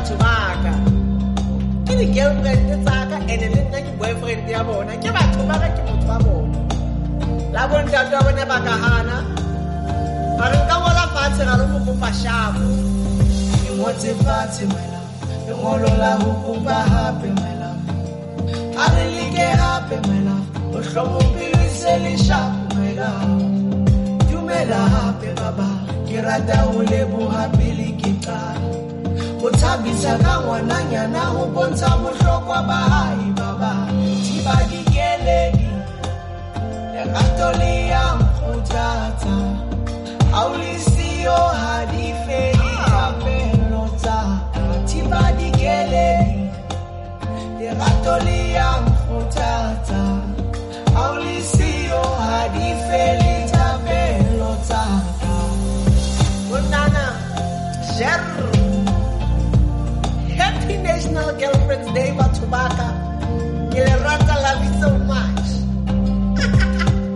batho baka ke di girlfriend tsaka ene le nna ke boyfriend ya bona ke batho baka ke motho wa bona la bontate wa bona ba ka hana ba re ka ngola fatshe ga le mo kopa shapo ke ngotse fatshe wena le ngolo la ho kopa hape wena a re like hape wena o hlomophilise le shapo wena dumela hape baba ke rata ho leboha pele ke qala o thabisa ka ngwananyana ho bontsha bohlokwa ba hae baba thiba dikeledi lerato le ya mkgothatsa Aulisio hadi feli apelota thiba dikeledi lerato le ya mkgothatsa Aulisio hadi feli apelota Bonana Happy National Girlfriend's Day, Batubaka.